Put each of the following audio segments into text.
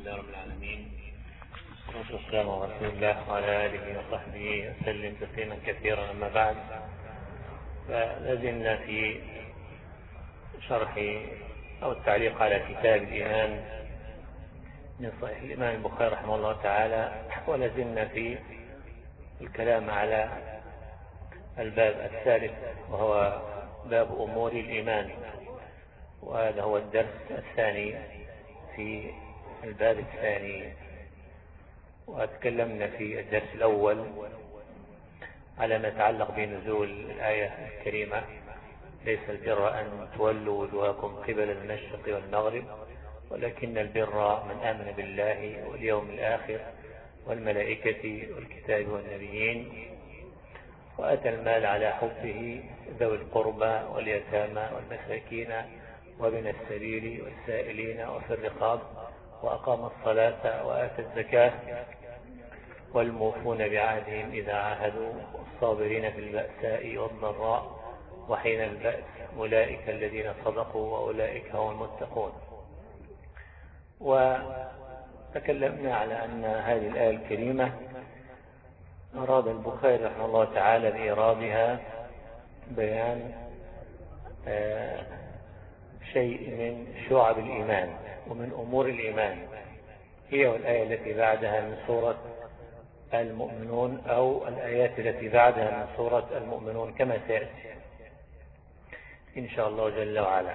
لله رب العالمين، والصلاة والسلام على رسول الله وعلى آله وصحبه وسلم تسليما كثيرا. أما بعد، فلازلنا في شرح أو التعليق على كتاب الإيمان من صحيح الإمام البخاري رحمه الله تعالى، ولازلنا في الكلام على الباب الثالث وهو باب أمور الإيمان، وهذا هو الدرس الثاني في الباب الثاني. وتكلمنا في الدرس الأول على ما يتعلق بنزول الآية الكريمة: ليس البر أن تولوا وجوهكم قبل المشرق والمغرب ولكن البر من آمن بالله واليوم الآخر والملائكة والكتاب والنبيين وآتى المال على حبه ذوي القربى واليتامى والمساكين وابن السبيل والسائلين وفي الرقاب وأقام الصلاة وآتى الزكاة والموفون بعهدهم إذا عاهدوا والصابرين في البأساء والضراء وحين البأس أولئك الذين صدقوا وأولئك هم المتقون. وتكلمنا على أن هذه الآية الكريمة أراد البخاري رحمه الله تعالى بإيرادها بيان شيء من شعب الإيمان ومن أمور الإيمان، هي والآية التي بعدها من سورة المؤمنون أو الآيات التي بعدها من سورة المؤمنون كما سيأتي إن شاء الله جل وعلا.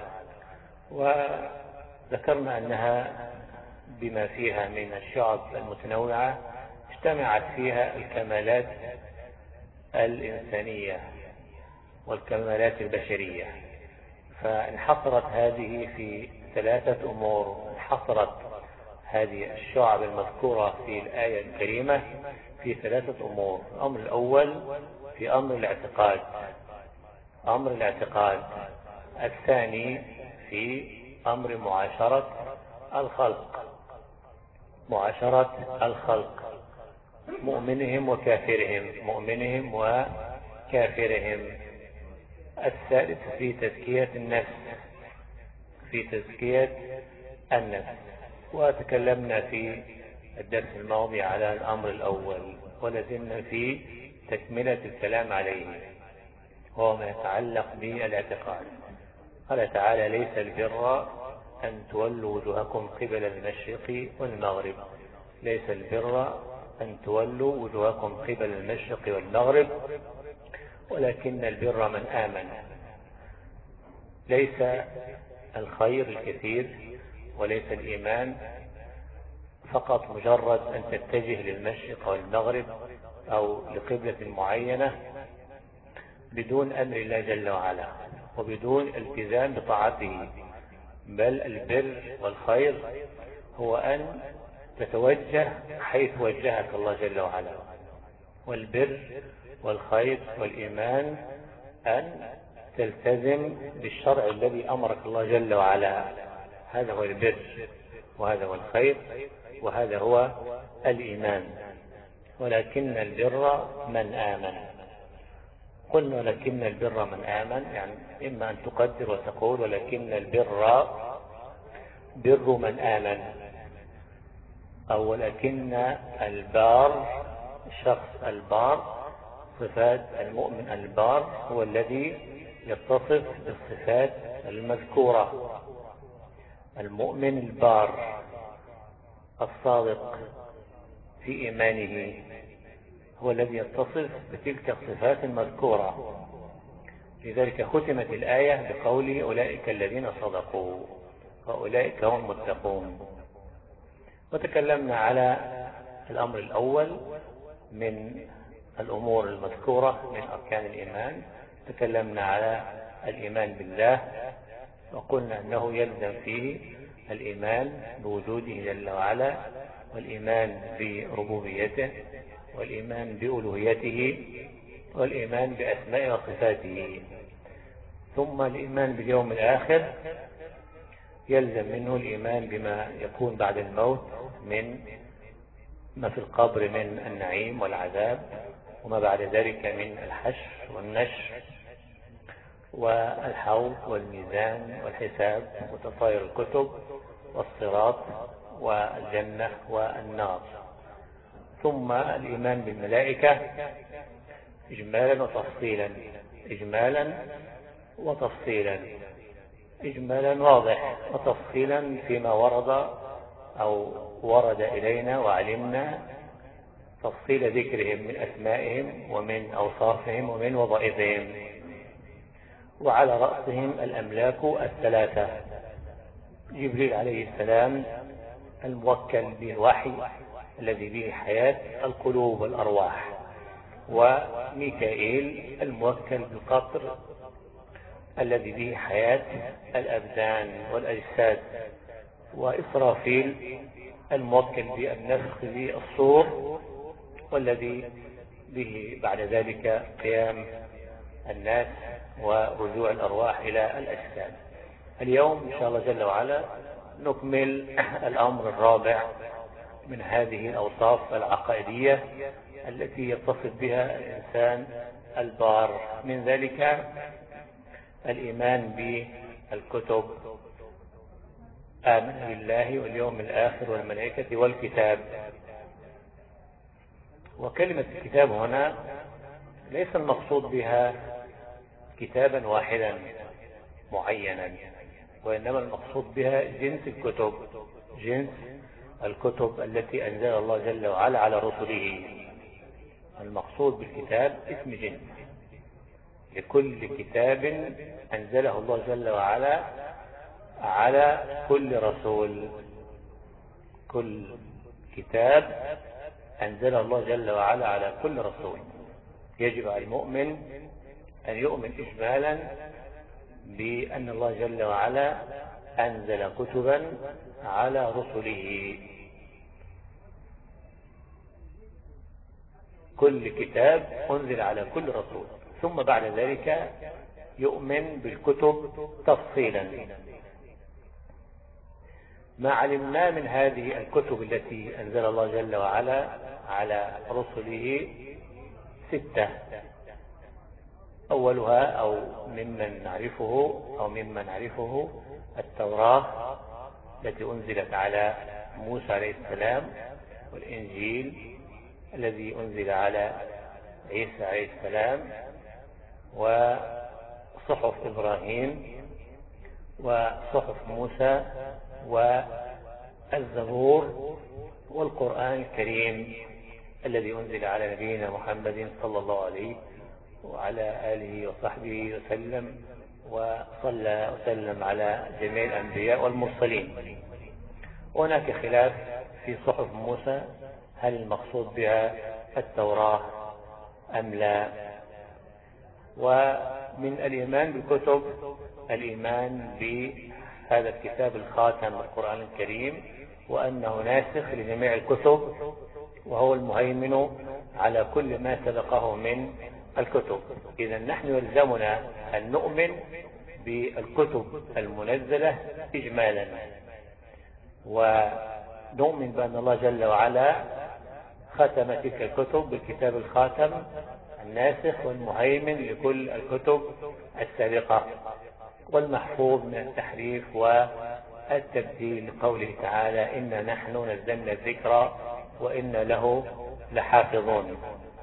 وذكرنا أنها بما فيها من الشعب المتنوعة اجتمعت فيها الكمالات الإنسانية والكمالات البشرية، فانحصرت هذه في ثلاثة أمور. انحصرت هذه الشعب المذكورة في الآية الكريمة في ثلاثة أمور. الأمر الأول في أمر الاعتقاد، الثاني في أمر معاشرة الخلق، مؤمنهم وكافرهم. الثالث في تزكية النفس. وتكلمنا في الدرس الماضي على الأمر الأول، ولازلنا في تكملة الكلام عليه وهو ما يتعلق بالاعتقاد. قال تعالى: ليس البر أن تولوا وجوهكم قبل المشرق والمغرب. ليس البر أن تولوا وجوهكم قبل المشرق والمغرب ولكن البر من آمن. ليس الخير الكثير وليس الإيمان فقط مجرد أن تتجه للمشرق والمغرب أو لقبلة معينة بدون أمر الله جل وعلا وبدون التزام بطاعته، بل البر والخير هو أن تتوجه حيث وجهك الله جل وعلا، والبر والخير والإيمان أن تلتزم بالشرع الذي أمرك الله جل وعلا. هذا هو البر وهذا هو الخير وهذا هو الإيمان. ولكن البر من آمن. قلنا لكن البر من آمن، يعني إما أن تقدر وتقول ولكن البر بر من آمن، أو ولكن البار، الشخص البار، صفات المؤمن البار هو الذي يتصف بالصفات المذكورة. المؤمن البار الصادق في إيمانه هو الذي يتصف بتلك الصفات المذكورة. لذلك ختمت الآية بقول أولئك الذين صدقوا وأولئك هم المتقون. وتكلمنا على الأمر الأول من الأمور المذكورة من أركان الإيمان. تكلمنا على الإيمان بالله وقلنا أنه يلزم فيه الإيمان بوجوده جل وعلا، والإيمان بربوبيته، والإيمان بألوهيته، والإيمان بأسماء وصفاته. ثم الإيمان باليوم الآخر يلزم منه الإيمان بما يكون بعد الموت من ما في القبر من النعيم والعذاب، وما بعد ذلك من الحشر والنشر والحوض والميزان والحساب وتطاير الكتب والصراط والجنة والنار. ثم الإيمان بالملائكة إجمالا وتفصيلا، إجمالا وتفصيلا، إجمالا واضح، وتفصيلا فيما ورد أو ورد إلينا وعلمنا تفصيل ذكرهم من أسمائهم ومن أوصافهم ومن وظائفهم. وعلى رأسهم الأملاك الثلاثة: جبريل عليه السلام الموكل بالوحي الذي به حياة القلوب والأرواح، وميكائيل الموكل بالقطر الذي به حياة الأبدان والأجساد، وإسرافيل الموكل بالنفخ بالصور والذي به بعد ذلك قيام الناس ورجوع الأرواح إلى الأجساد. اليوم إن شاء الله جل وعلا نكمل الأمر الرابع من هذه الأوصاف العقائدية التي يتصف بها الإنسان البار، من ذلك الإيمان بالكتب، آمن بالله واليوم الآخر والملائكة والكتاب. وكلمة الكتاب هنا ليس المقصود بها كتابا واحدا معينا، وإنما المقصود بها جنس الكتب، جنس الكتب التي أنزل الله جل وعلا على رسله. المقصود بالكتاب اسم جنس لكل كتاب أنزله الله جل وعلا على كل رسول. كل كتاب أنزله الله جل وعلا على كل رسول. يجب على المؤمن أن يؤمن إجمالا بأن الله جل وعلا أنزل كتبا على رسله. كل كتاب أنزل على كل رسول، ثم بعد ذلك يؤمن بالكتب تفصيلا. ما علمنا من هذه الكتب التي أنزل الله جل وعلا على رسله 6. أولها أو ممن نعرفه التوراة التي أنزلت على موسى عليه السلام، والإنجيل الذي أنزل على عيسى عليه السلام، وصحف إبراهيم وصحف موسى والزبور والقرآن الكريم الذي أنزل على نبينا محمد صلى الله عليه وعلى آله وصحبه وسلم، وصلى وسلم على جميع الأنبياء والمرسلين. هناك خلاف في صحف موسى، هل المقصود بها التوراة أم لا؟ ومن الإيمان بالكتب الإيمان بهذا الكتاب الخاتم القرآن الكريم، وأنه ناسخ لجميع الكتب، وهو المهيمن على كل ما سبقه من الكتب. إذا نحن يلزمنا أن نؤمن بالكتب المنزلة إجمالا، ونؤمن بأن الله جل وعلا ختم تلك الكتب بالكتاب الخاتم الناسخ والمهيمن لكل الكتب السابقة، والمحفوظ من التحريف والتبديل، لقوله تعالى: إنا نحن نزلنا الذكر وإنا له لحافظون.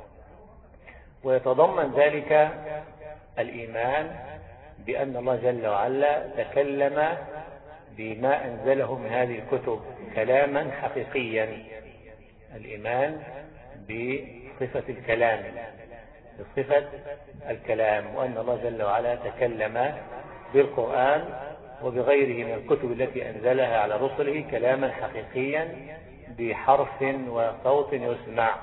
ويتضمن ذلك الإيمان بأن الله جل وعلا تكلم بما أنزله من هذه الكتب كلاما حقيقيا. الإيمان بصفة الكلام، بصفة الكلام، وأن الله جل وعلا تكلم بالقرآن وبغيره من الكتب التي أنزلها على رسله كلاما حقيقيا بحرف وصوت يسمع.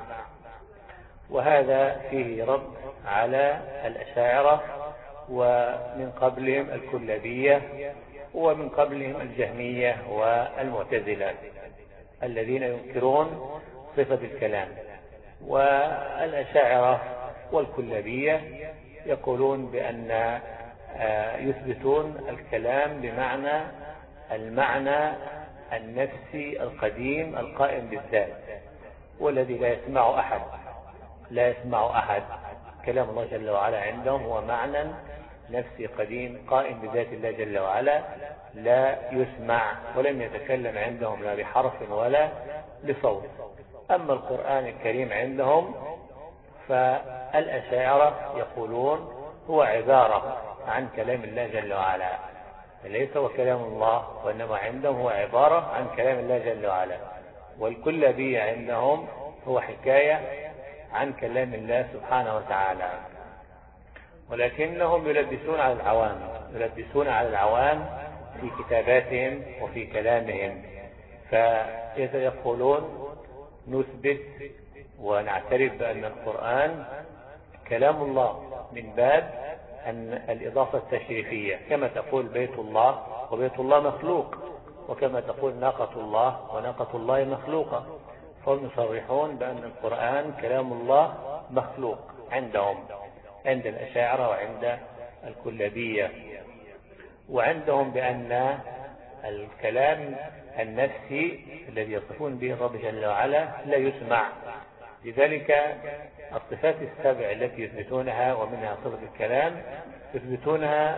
وهذا فيه رد على الأشاعرة، ومن قبلهم الكلابية، ومن قبلهم الجهمية والمعتزلة الذين ينكرون صفة الكلام. والأشاعرة والكلابية يقولون بأن يثبتون الكلام بمعنى المعنى النفسي القديم القائم بالذات، والذي لا يسمع أحد كلام الله جل وعلا عندهم هو معنى نفسي قديم قائم بذات الله جل وعلا لا يسمع ولم يتكلم عندهم لا بحرف ولا بصوت. أما القرآن الكريم عندهم فالأشاعرة يقولون هو عبارة عن كلام الله جل وعلا، ليس هو كلام الله، وإنما عندهم هو عبارة عن كلام الله جل وعلا. والكلابية عندهم هو حكاية عن كلام الله سبحانه وتعالى، ولكنهم يلبسون على العوام في كتاباتهم وفي كلامهم. فيقولون نثبت ونعترف بأن القرآن كلام الله من باب أن الإضافة التشريفية، كما تقول بيت الله وبيت الله مخلوق، وكما تقول ناقة الله وناقة الله مخلوقة. فهم يصرحون بأن القرآن كلام الله مخلوق عندهم، عند الأشاعرة وعند الكلابية. وعندهم بأن الكلام النفسي الذي يصفون به الرب جل وعلا لا يسمع. لذلك الصفات السبع التي يثبتونها ومنها صفة الكلام يثبتونها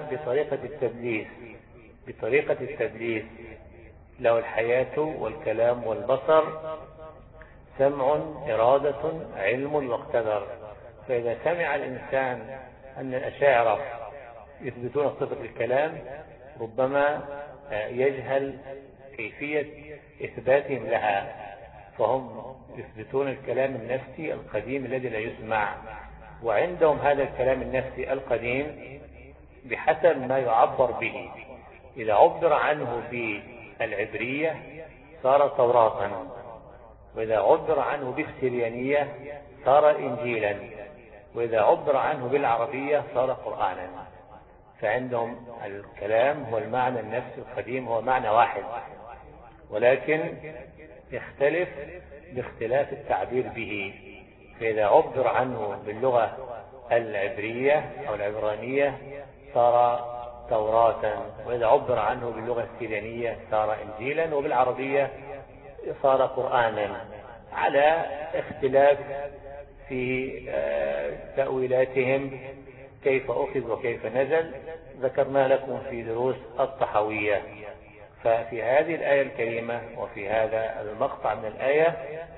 بطريقة التدليس. له الحياة والكلام والبصر، سمع، إرادة، علم واقتدر. فإذا سمع الإنسان أن الأشاعرة يثبتون صفة الكلام ربما يجهل كيفية إثباتهم لها، فهم يثبتون الكلام النفسي القديم الذي لا يسمع. وعندهم هذا الكلام النفسي القديم بحسب ما يعبر به. إذا عبر عنه بالعبرية صار توراة، وإذا عبر عنه بالسريانية صار إنجيلا، وإذا عبر عنه بالعربية صار قرآنا. فعندهم الكلام هو المعنى النفسي القديم، هو معنى واحد، ولكن يختلف باختلاف التعبير به. فإذا عبر عنه باللغة العبرية أو العبرانية صار توراة، وإذا عبر عنه باللغة السريانية صار إنجيلا، وبالعربية صار قرآنا، على اختلاف في تأويلاتهم كيف أخذ وكيف نزل، ذكرنا لكم في دروس الطحاوية. ففي هذه الآية الكريمة وفي هذا المقطع من الآية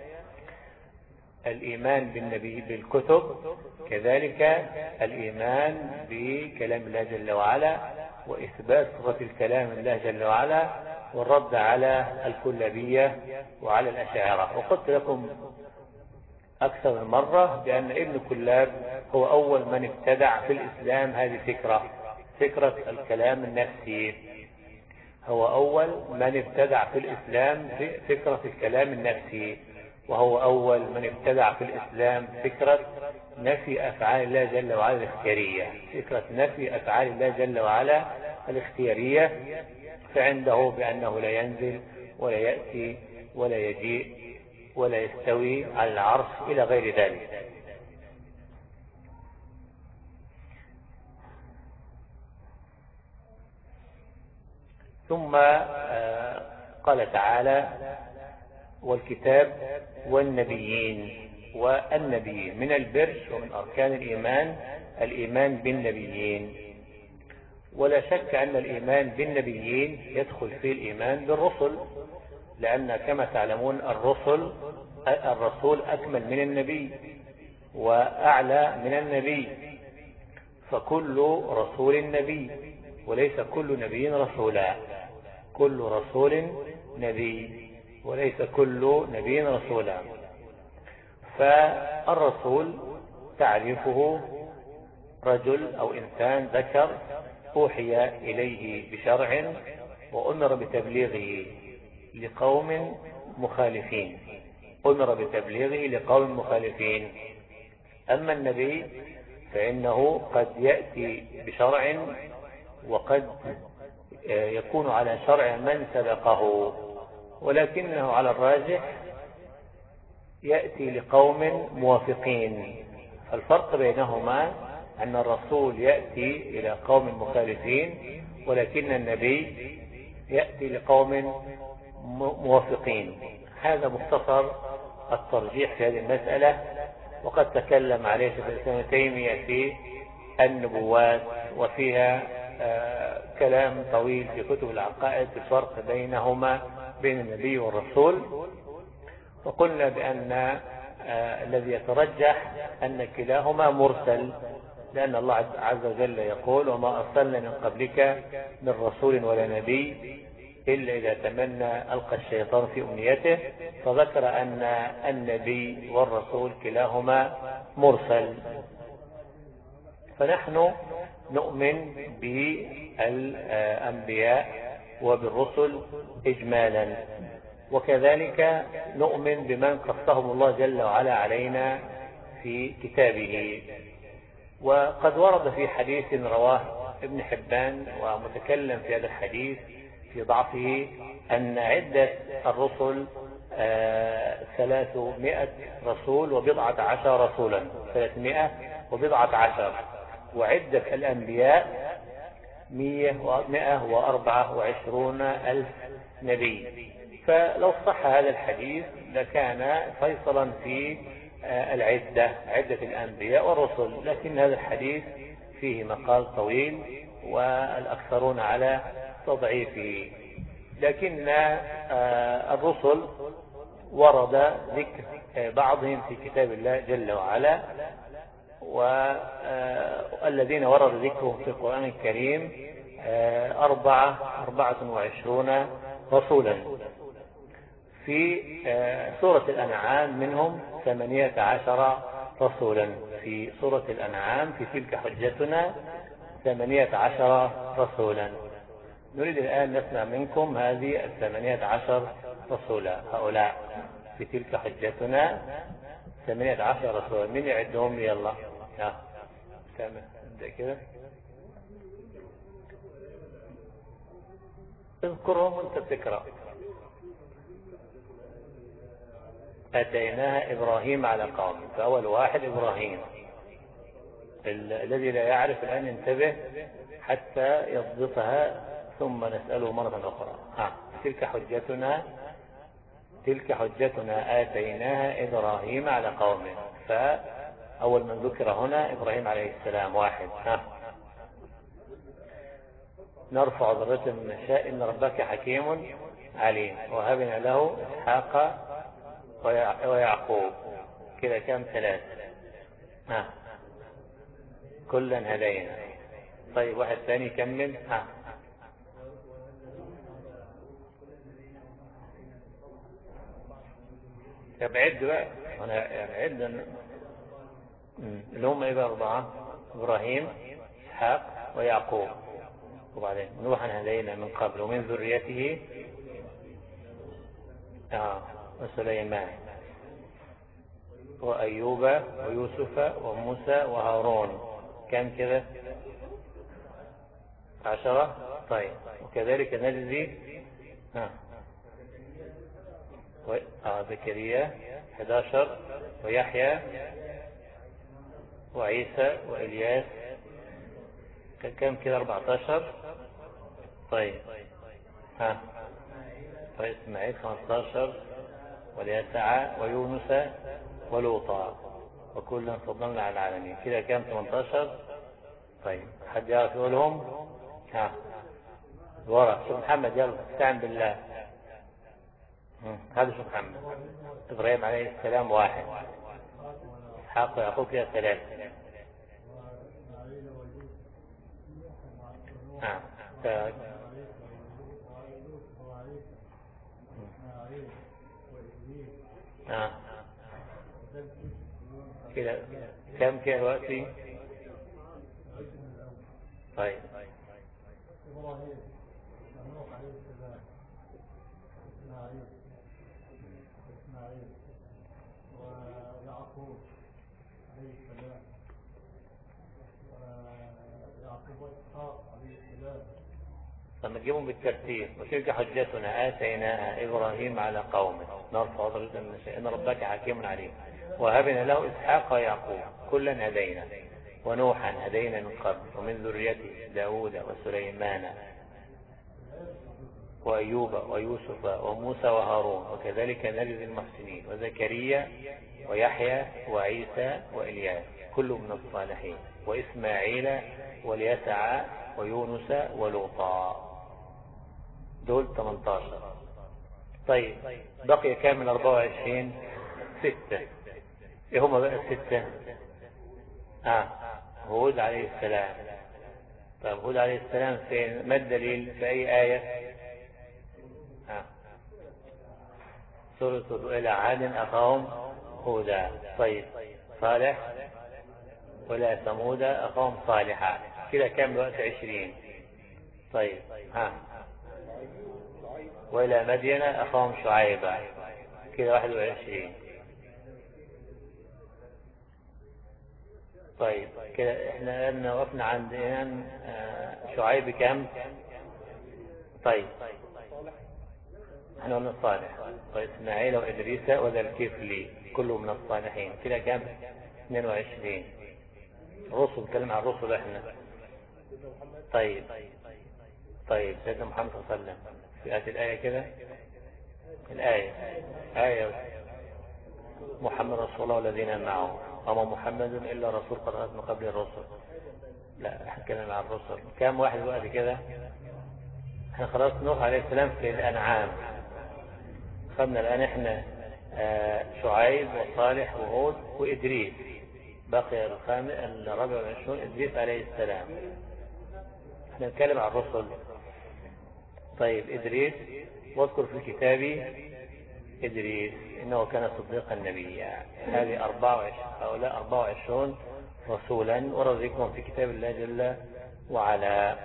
الإيمان بالنبي بالكتب، كذلك الإيمان بكلام الله جل وعلا، وإثبات صفة الكلام الله جل وعلا، والرد على الكلابية وعلى الأشاعرة. وقلت لكم أكثر من مرة بأن ابن كلاب هو أول من ابتدع في الإسلام هذه فكرة الكلام النفسي. هو أول من ابتدع في الإسلام فكرة الكلام النفسي، وهو أول من ابتدع في الإسلام فكرة نفي أفعال الله جل وعلا الاختيارية، فكرة نفي أفعال الله جل وعلا الاختيارية. فعنده بأنه لا ينزل ولا يأتي ولا يجيء ولا يستوي على العرش إلى غير ذلك. ثم قال تعالى والكتاب والنبيين. والنبيين من البر ومن أركان الإيمان بالنبيين. ولا شك أن الإيمان بالنبيين يدخل فيه الإيمان بالرسل، لأن كما تعلمون الرسول أكمل من النبي وأعلى من النبي، فكل رسول نبي وليس كل نبي رسولا، كل رسول نبي وليس كل نبي رسولا. فالرسول تعرفه رجل أو إنسان ذكر أوحي إليه بشرع وأمر بتبليغه لقوم مخالفين، أما النبي فإنه قد يأتي بشرع وقد يكون على شرع من سبقه، ولكنه على الراجح يأتي لقوم موافقين. فالفرق بينهما أن الرسول يأتي إلى قوم مخالفين، ولكن النبي يأتي لقوم موافقين. هذا مختصر الترجيح في هذه المسألة، وقد تكلم عليه شيخ الإسلام ابن تيمية في النبوات، وفيها كلام طويل في كتب العقائد في الفرق بينهما بين النبي والرسول. وقلنا بأن الذي يترجح أن كلاهما مرسل، لأن الله عز وجل يقول: وما أرسلنا من قبلك من رسول ولا نبي إلا إذا تمنى ألقى الشيطان في أمنيته، فذكر أن النبي والرسول كلاهما مرسل. فنحن نؤمن بالأنبياء وبالرسل إجمالا، وكذلك نؤمن بمن قصهم الله جل وعلا علينا في كتابه. وقد ورد في حديث رواه ابن حبان ومتكلم في هذا الحديث في ضعفه أن عدة الرسل 300 رسول وبضعة عشر رسولا، 300 وعدة الأنبياء 124 ألف نبي. فلو صح هذا الحديث لكان فيصلا في عدة الأنبياء والرسل، لكن هذا الحديث فيه مقال طويل والأكثرون على تضعيفه. لكن الرسل ورد ذكر بعضهم في كتاب الله جل وعلا، والذين ورد ذكرهم في القرآن الكريم 24 رسولا. في سورة الأنعام منهم 18 رسولا. في سورة الأنعام في تلك حجتنا 18 رسولا. نريد الآن نسمع منكم هذه 18 رسولا. هؤلاء في تلك حجتنا 18 رسولا، من يعدهم لي؟ يلا ابدأ كده، اذكرهم وانت بتقرأ. أتيناها إبراهيم على قوم، فأول واحد إبراهيم. الذي لا يعرف الآن ينتبه حتى يضبطها ثم نسأله مرة أخرى. تلك حجتنا آتيناها إبراهيم على قومه. فأول من ذكر هنا إبراهيم عليه السلام، واحد. نرفع ذرية من نشاء إن ربك حكيم عليم. وهبنا له إسحاق ويعقوب. كده كم؟ 3. كلا هدينا. طيب واحد ثاني كمل. بعد بقى، أنا عد اللي هم إيه بقى؟ 4. إبراهيم، إسحاق، ويعقوب. وبعدين نوحا هدينا من قبل ومن ذريته وسليمان وأيوب ويوسف وموسى وهارون. كم كده؟ 10. طيب وكذلك نجزي زكريا 11 ويحيى وعيسى وإلياس. كم كده؟ 14. طيب إسماعيل 15 واليسع ويونس ولوطا وكلا فضلنا على العالمين. كده كم؟ 18. طيب حد يعرف يقولهم؟ ورا شو محمد، يلا استعن بالله. هذا شو محمد. إبراهيم عليه السلام 1. إسحاق ويعقوب كده 3. كده كم كده دلوقتي؟ طيب إبراهيم ونوح عليه السلام، إسماعيل ويعقوب عليه السلام، ويعقوب وإسحاق عليه السلام. لما تجيبهم بالترتيب. وتلك حجتنا آتيناها إبراهيم على قومه نرفع ذرية من نشاء إن ربك حكيم عليم. وهبنا له إسحاق ويعقوب كلا هدينا ونوحا هدينا من قبل ومن ذريته داود وسليمان. وأيوب ويوسف وموسى وهارون وكذلك نجزي المحسنين وزكريا ويحيى وعيسى وإلياس كل من الصالحين وإسماعيل واليسع ويونس ولوطا. دول 18. طيب بقي كامل 24 6. ايه هما بقى الستة؟ هود عليه السلام. طيب هود عليه السلام فين؟ ما الدليل في أي آية؟ سورة إلى عاد أخاهم هودا. طيب صالح ولا ثمود أخاهم صالحا. كده كام الوقت؟ 20. طيب وإلى مدين أخاهم شعيبا. كده 21. طيب كده احنا قلنا وقفنا عند شعيب كام؟ طيب احنا قلنا صالح. طيب اسماعيل وإدريس وذا الكفل كله من الصالحين. كده كام؟ 22. الرسل، نتكلم عن الرسل احنا. طيب سيدنا محمد صلى الله عليه وسلم في آية الآية كده. آية محمد رسول الله والذين معه وما محمد إلا رسول قد خلت من قبل الرسل. لا احنا نتكلم عن الرسل. كام واحد وقت كده؟ احنا خلاص نوح عليه السلام في الأنعام. خدنا الآن احنا شعيب وصالح وهود وإدريس. بقي الرابع والعشرون إدريس عليه السلام. احنا نتكلم عن الرسل. طيب إدريس واذكر في الكتاب إدريس إنه كان صديقا نبيا. هذه 24. هؤلاء 24 رسولا ورزقهم في كتاب الله جل وعلا.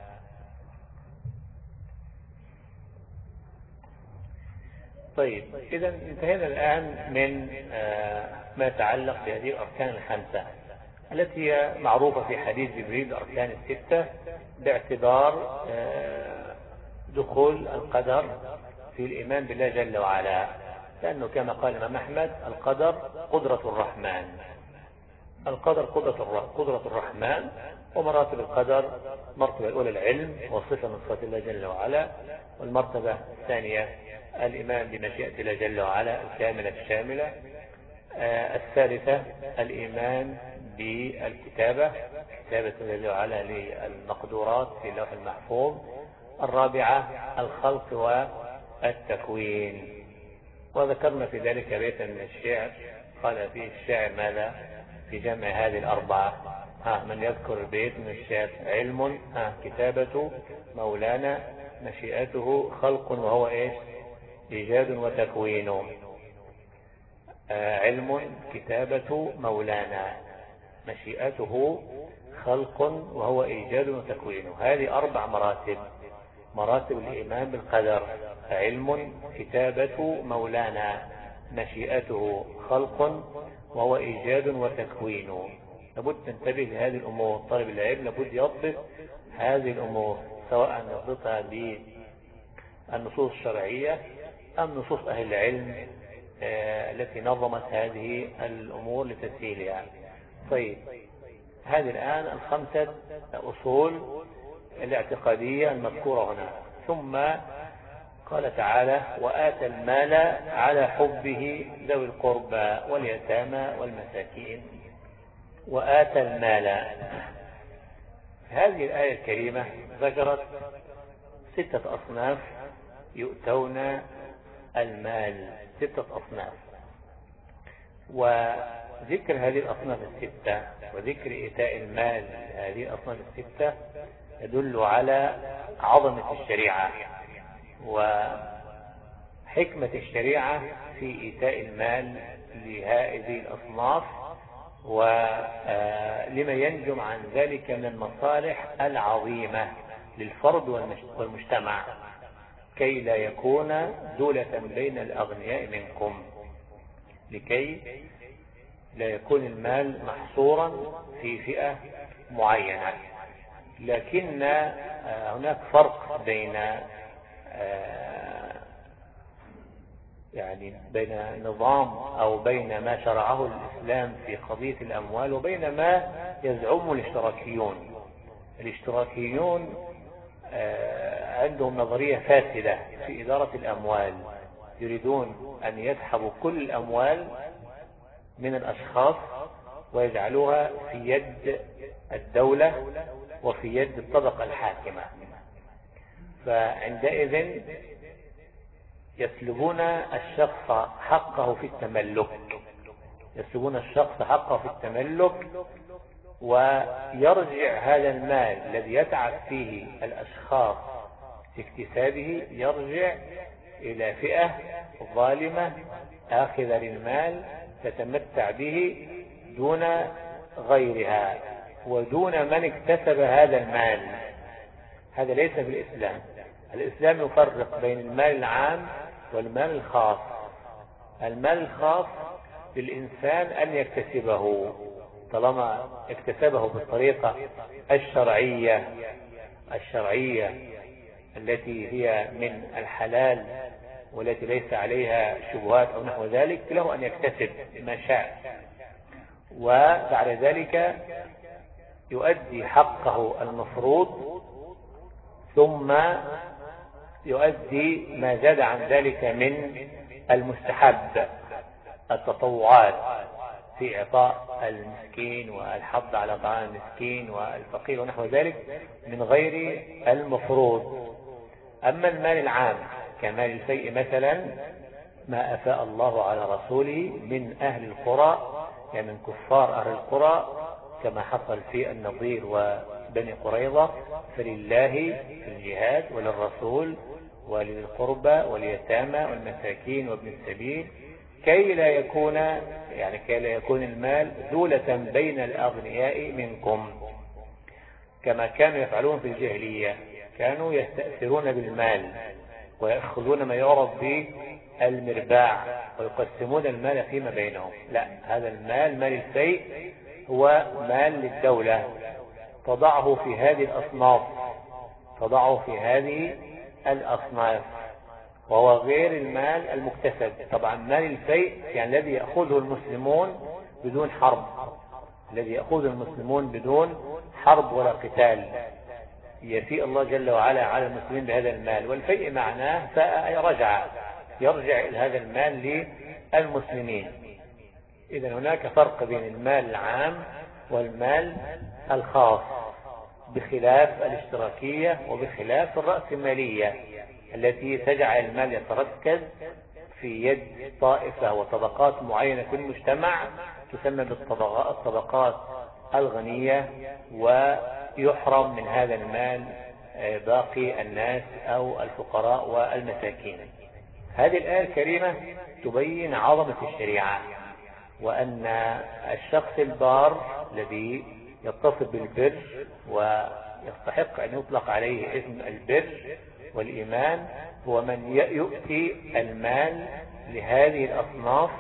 طيب إذا انتهينا الآن من ما يتعلق بهذه الأركان الخمسة التي هي معروفة في حديث جبريل الأركان الستة باعتبار دخول القدر في الإيمان بالله جل وعلا. لأنه كما قال الإمام أحمد القدر قدرة الرحمن. القدر قدرة الرحمن. ومراتب القدر: مرتبة الأولى العلم وصفة من صفات الله جل وعلا، والمرتبة الثانية الإيمان بمشيئة الله جل وعلا الكاملة الشاملة، الثالثة الإيمان بالكتابة، كتابة الله جل وعلا للمقدورات في اللوح المحفوظ، الرابعة الخلق والتكوين. وذكرنا في ذلك بيتا من الشعر قال فيه الشاعر ماذا في جمع هذه الأربعة؟ من يذكر البيت من الشعر: علم كتابة مولانا مشيئته خلق وهو ايش؟ إيجاد وتكوين. علم كتابة مولانا مشيئته خلق وهو إيجاد وتكوين. هذه 4 مراتب الإيمان بالقدر: علم كتابة مولانا مشيئته خلق وهو إيجاد وتكوين. لابد تنتبه لهذه الأمور. طالب العلم لابد يضبط هذه الأمور، سواء يضبطها بالنصوص الشرعية أم نصوص أهل العلم التي نظمت هذه الأمور لتسهيلها. طيب هذه الآن 5 أصول الاعتقادية المذكورة هنا. ثم قال تعالى: وآتى المال على حبه ذوي القربى واليتامى والمساكين. وآتى المال. هذه الآية الكريمة ذكرت 6 أصناف يؤتون المال. 6 أصناف. وذكر هذه الأصناف 6 وذكر إيتاء المال هذه الأصناف 6 يدل على عظمة الشريعة وحكمة الشريعة في إيتاء المال لهذه الأصناف، ولما ينجم عن ذلك من المصالح العظيمة للفرد والمجتمع، كي لا يكون دولة بين الأغنياء منكم، لكي لا يكون المال محصورا في فئة معينة. لكن هناك فرق بين بين نظام أو بين ما شرعه الإسلام في قضية الأموال وبين ما يزعمه الاشتراكيون. عندهم نظرية فاسدة في إدارة الأموال، يريدون أن يسحبوا كل الأموال من الأشخاص ويجعلوها في يد الدولة وفي يد الطبقة الحاكمة، فعندئذ يسلبون الشخص حقه في التملك، يسلبون الشخص حقه في التملك، ويرجع هذا المال الذي يتعب فيه الأشخاص في اكتسابه يرجع إلى فئة ظالمة آخذة للمال تتمتع به دون غيرها ودون من اكتسب هذا المال. هذا ليس في الإسلام. الإسلام يفرق بين المال العام والمال الخاص. المال الخاص للإنسان أن يكتسبه طالما اكتسبه بالطريقة الشرعية التي هي من الحلال والتي ليس عليها شبهات أو نحو ذلك، له أن يكتسب ما شاء، وبعد ذلك يؤدي حقه المفروض، ثم يؤدي ما زاد عن ذلك من المستحب، التطوعات في إعطاء المسكين والحض على طعام المسكين والفقير ونحو ذلك من غير المفروض. أما المال العام كمال الفيء مثلا، ما أفاء الله على رسوله من أهل القرى، يعني من كفار أهل القرى كما حصل في النضير وبني قريظة، فلله في الجهاد وللرسول ولذي القربى واليتامى والمساكين وابن السبيل كي لا يكون المال دولة بين الأغنياء منكم، كما كانوا يفعلون في الجاهلية، كانوا يستأثرون بالمال ويأخذون ما يعرف بالمرباع ويقسمون المال فيما بينهم. لا، هذا المال مال الفيء هو مال للدولة تضعه في هذه الأصناف، وهو غير المال المكتسب. طبعا مال الفيء يعني الذي يأخذه المسلمون بدون حرب ولا قتال، يفيء الله جل وعلا على المسلمين بهذا المال. والفيء معناه يرجع إلى هذا المال للمسلمين. إذن هناك فرق بين المال العام والمال الخاص، بخلاف الاشتراكية وبخلاف الرأسمالية التي تجعل المال يتركز في يد طائفة وطبقات معينة في المجتمع تسمى بالطبقات الغنية، ويحرم من هذا المال باقي الناس أو الفقراء والمساكين. هذه الآية الكريمة تبين عظمة الشريعة، وأن الشخص البار الذي يتصف بالبر ويستحق أن يطلق عليه اسم البر والإيمان هو من يؤتي المال لهذه الأصناف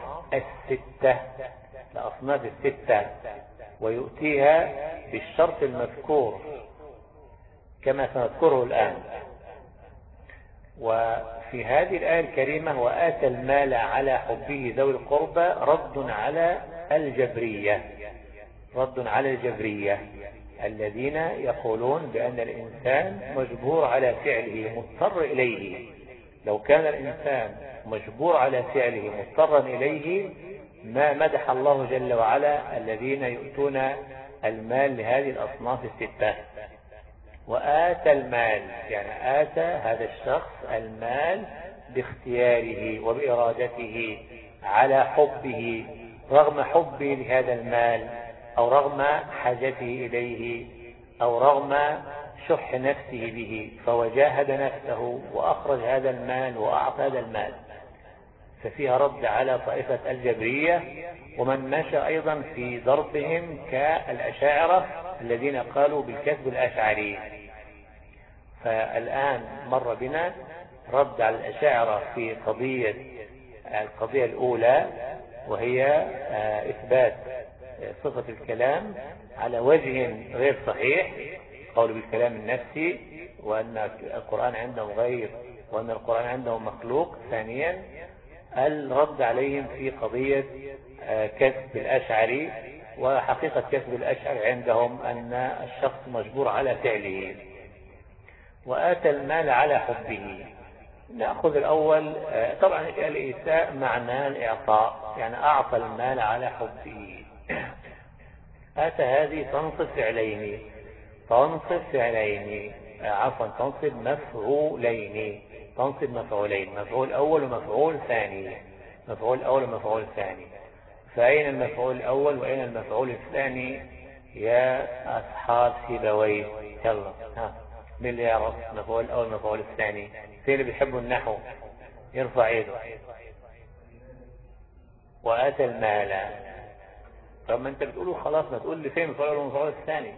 الستة، ويؤتيها بالشرط المذكور كما سنذكره الآن. وفي هذه الآية الكريمة وآتى المال على حبه ذوي القربى رد على الجبرية الذين يقولون بأن الإنسان مجبور على فعله مضطر إليه. لو كان الإنسان مجبور على فعله مضطرا إليه ما مدح الله جل وعلا الذين يؤتون المال لهذه الأصناف الستة. وآتى المال يعني آتى هذا الشخص المال باختياره وبإرادته على حبه، رغم حبه لهذا المال أو رغم حاجته إليه أو رغم شح نفسه به، فوجاهد نفسه وأخرج هذا المال وأعطى هذا المال. ففيها رد على طائفة الجبرية ومن مشى أيضا في ضربهم كالأشاعرة الذين قالوا بالكسب الأشعري. فالآن مر بنا رد على الأشاعرة في القضية الأولى، وهي إثبات صفة الكلام على وجه غير صحيح، قول بالكلام النفسي وأن القرآن عندهم غير وأن القرآن عندهم مخلوق. ثانيا الرد عليهم في قضية كسب الأشعري، وحقيقة كسب الأشعري عندهم أن الشخص مجبور على فعله. وآتى المال على حبه. نأخذ الأول. طبعا الإيتاء معناه الإعطاء، يعني أعطى المال على حبه. آتى هذه تنصب فعلين، تنصب مفعولين، مفعول أول ومفعول ثاني. فأين المفعول الأول وأين المفعول الثاني يا أصحاب سيبويه؟ يلا مين اللي يعرف المفعول الأول والمفعول الثاني؟ في اللي بيحبوا النحو يرفع يده. وآتى المال. طب ما انت بتقوله خلاص، ما تقول لي فين المفعول الأول والمفعول الثاني.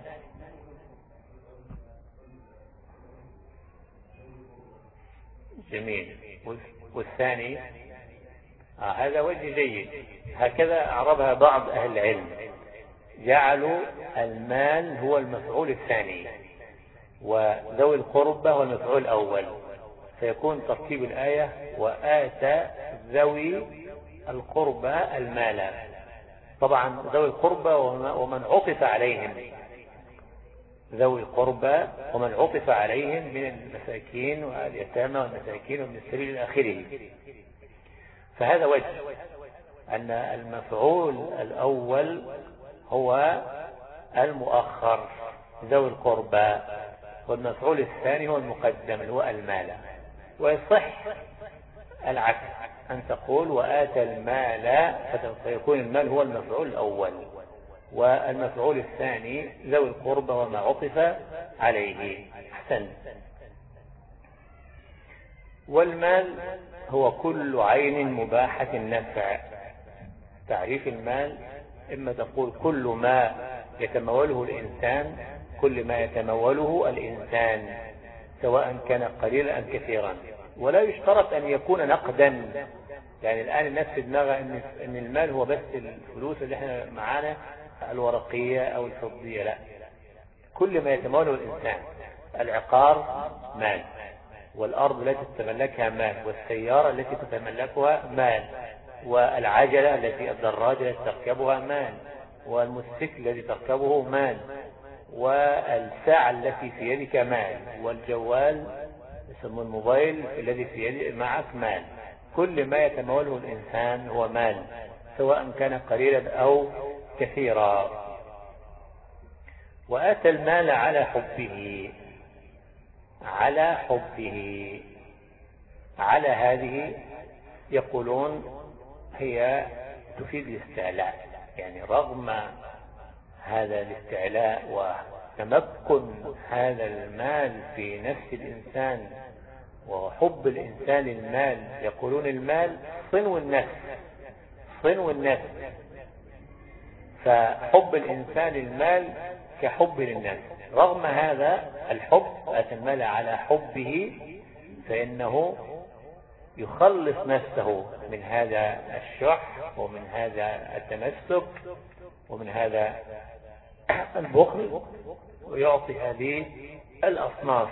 جميل. والثاني هذا وجه جيد. هكذا أعربها بعض أهل العلم، جعلوا المال هو المفعول الثاني وذوي القربى هو المفعول الأول، فيكون ترتيب الآية وآتى ذوي القربى المال. طبعا ذوي القربى ومن عطف عليهم، من المساكين واليتامى والمساكين ومن السبيل إلى آخره. فهذا وجه أن المفعول الأول هو المؤخر ذوي القربى، والمفعول الثاني هو المقدم هو المال. ويصح العكس، أن تقول وآتى المال، فيكون المال هو المفعول الأول والمفعول الثاني ذوي القربى وما عطف عليه. أحسن. والمال هو كل عين مباحة النفع. تعريف المال إما تقول كل ما يتموله الإنسان سواء كان قليلا أم كثيرا، ولا يشترط أن يكون نقدا. يعني الآن الناس في دماغها أن المال هو بس الفلوس اللي احنا معانا الورقية أو الفضية، لا، كل ما يتموله الإنسان. العقار مال، والأرض التي تتملكها مال، والسيارة التي تتملكها مال، والعجلة الدراجة التي تركبها مال، والموتوسيكل الذي تركبه مال، والساعة التي في يدك مال، والجوال يسمونه الموبايل الذي في يدك معك مال. كل ما يتموله الإنسان هو مال، سواء كان قليلا أو كثيرا. وآتى المال على حبه. على هذه يقولون هي تفيد الاستعلاء، يعني رغم هذا الاستعلاء وتمكن هذا المال في نفس الإنسان وحب الإنسان المال، يقولون المال صنو النفس، فحب الإنسان المال كحب للنفس. رغم هذا الحب، آتى المال على حبه، فإنه يخلص نفسه من هذا الشح ومن هذا التمسك ومن هذا البخل، ويعطي هذه الأصناف.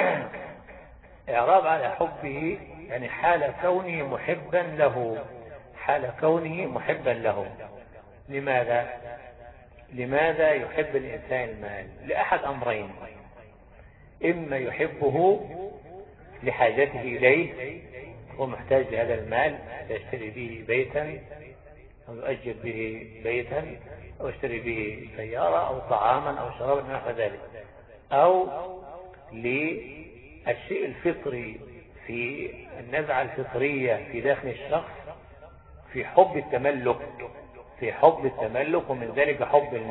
إعراب على حبه يعني حال كونه محبا له. لماذا يحب الإنسان المال؟ لأحد أمرين: إما يحبه لحاجته إليه، هو محتاج لهذا المال يشتري به بيتا أو يؤجر به بيتا أو يشتري به سيارة أو طعاما أو شرابا نحو ذلك، أو للشيء الفطري، في النزعة الفطرية في داخل الشخص، في حب التملك، ومن ذلك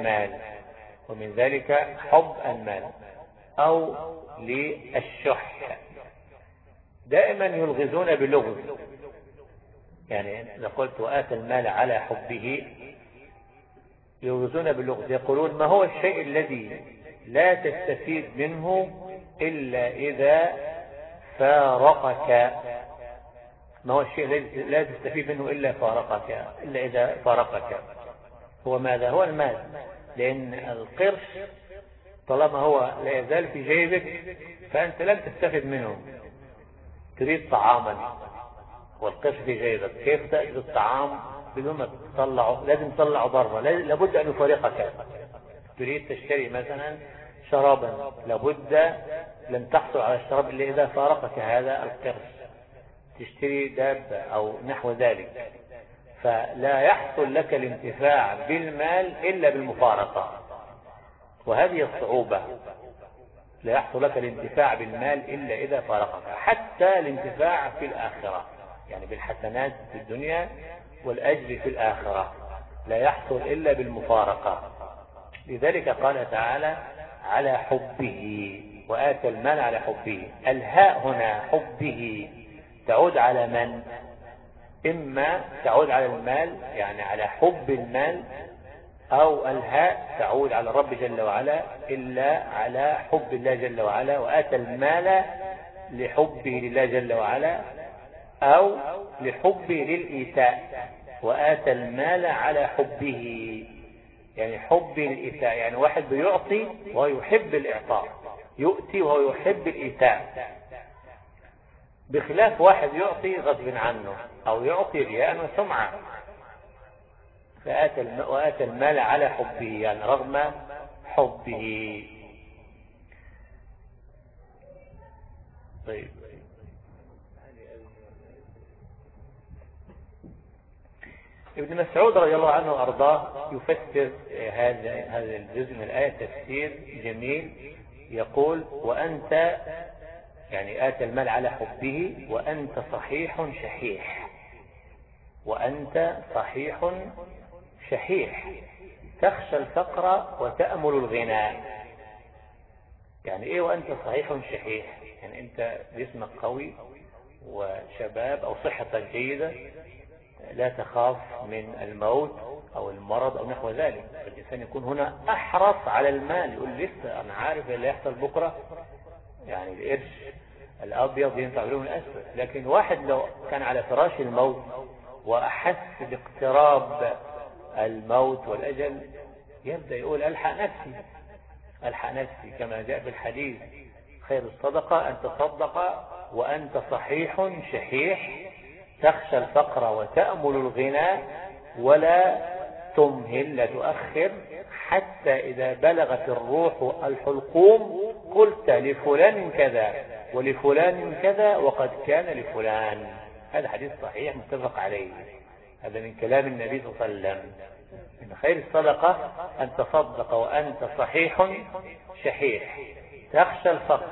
حب المال، أو للشح. دائما يلغزون باللغز. يعني إذا قلت وآتى المال على حبه، يلغزون باللغز، يقولون ما هو الشيء الذي لا تستفيد منه إلا إذا فارقك؟ ما هو الشيء الذي لا تستفيد منه إلا إذا فارقك؟ هو ماذا؟ هو المال. لأن القرش طالما هو لا يزال في جيبك فأنت لن تستفيد منه. تريد طعاما والقرش في جيبك، كيف تأخذ الطعام بدون ما تطلعه؟ لازم تطلعه برا، لابد أن يفارقك. تريد تشتري مثلا شرابا، لابد لن تحصل على الشراب إلا إذا فارقك هذا القرش، تشتري دابة أو نحو ذلك، فلا يحصل لك الانتفاع بالمال إلا بالمفارقة، وهذه الصعوبة، لا يحصل لك الانتفاع بالمال إلا إذا فارقك، حتى الانتفاع في الآخرة يعني بالحسنات في الدنيا والأجر في الآخرة لا يحصل إلا بالمفارقة. لذلك قال تعالى على حبه وآتى المال على حبه. الهاء هنا حبه تعود على من؟ إما تعود على المال يعني على حب المال، أو الهاء تعود على الرب جل وعلا إلا على حب الله جل وعلا، وآتى المال لحبه لله جل وعلا، أو لحبه للإيتاء، وآتى المال على حبه يعني حب الإيتاء، يعني واحد بيعطي وهو يحب الإعطاء، يؤتي وهو يحب الإيتاء، بخلاف واحد يعطي غصب عنه أو يعطي رياء وسمعة. وآتى المال على حبه يعني رغم حبه. طيب ابن مسعود رضي الله عنه وأرضاه يفسر هذا الجزء من الآية تفسير جميل، يقول وأنت يعني آتى المال على حبه وأنت صحيح شحيح، وأنت صحيح شحيح تخشى الفقر وتأمل الغنى. يعني ايه وأنت صحيح شحيح؟ يعني انت جسمك قوي وشباب او صحتك جيدة، لا تخاف من الموت او المرض او نحو ذلك، فالإنسان يكون هنا احرص على المال، يقول لسه انا عارف اللي يحصل بكرة، يعني القرش الابيض ينفع لهم الاسود. لكن واحد لو كان على فراش الموت واحس باقتراب الموت والأجل يبدأ يقول ألحق نفسي كما جاء في الحديث خير الصدقة أن تصدق وأنت صحيح شحيح تخشى الفقر وتأمل الغنى ولا تمهل لا تؤخر حتى إذا بلغت الروح الحلقوم قلت لفلان كذا ولفلان كذا وقد كان لفلان. هذا حديث صحيح متفق عليه، هذا من كلام النبي صلى الله عليه وسلم. من خير الصدقة أن تصدق وأنت صحيح شحيح تخشى الفقر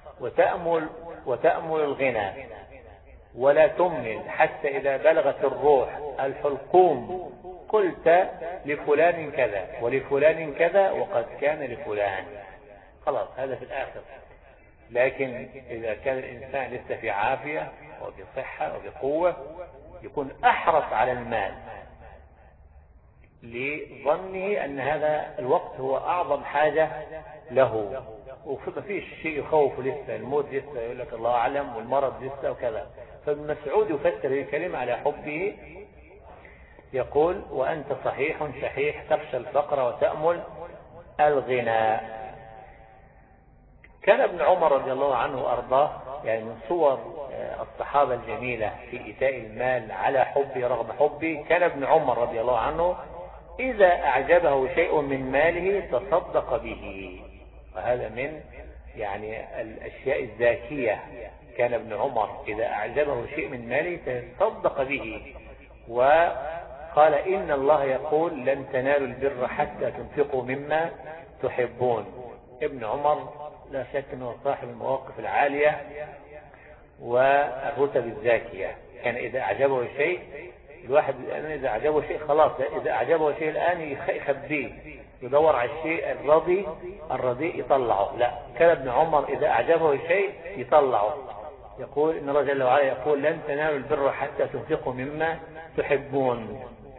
وتأمل الغنى ولا تمل حتى إذا بلغت الروح الحلقوم قلت لفلان كذا ولفلان كذا وقد كان لفلان. خلاص هذا في الآخر. لكن إذا كان الإنسان لسه في عافية وبصحة وبقوة يكون أحرص على المال لظنه أن هذا الوقت هو أعظم حاجة له، وما فيش شيء يخوف لسه، الموت لسه يقول لك الله أعلم والمرض لسه وكذا. فابن مسعود يفسر الكلمة على حبه يقول وأنت صحيح شحيح تخشى الفقر وتأمل الغنى. كان ابن عمر رضي الله عنه وأرضاه يعني من صور الصحابة الجميلة في إيتاء المال على حبه رغم حبه، كان ابن عمر رضي الله عنه إذا أعجبه شيء من ماله تصدق به، وهذا من يعني الأشياء الزاكية. كان ابن عمر إذا أعجبه شيء من ماله تصدق به، وقال إن الله يقول لن تنالوا البر حتى تنفقوا مما تحبون. ابن عمر لا شك أنه صاحب المواقف العالية والرتب الزاكية. كان إذا أعجبه شيء الواحد الآن إذا أعجبه شيء خلاص، إذا أعجبه شيء الآن يخبيه يدور على الشيء الرديء يطلعه. لا، كان ابن عمر إذا أعجبه شيء يطلعه. يقول إن الله جل وعلا يقول لن تنالوا البر حتى تنفقوا مما تحبون.